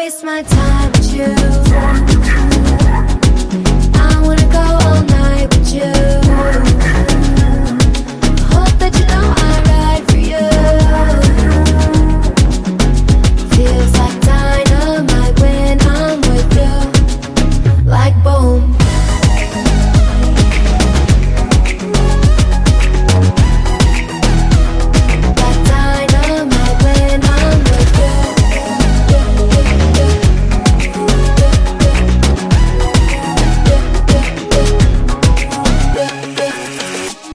waste my time with you. I wanna go all night with you.